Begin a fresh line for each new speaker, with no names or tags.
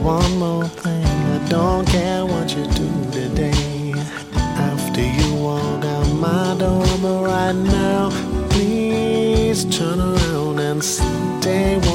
one more thing. I don't care what you do today. After you walk out my door, but right now, please turn around and stay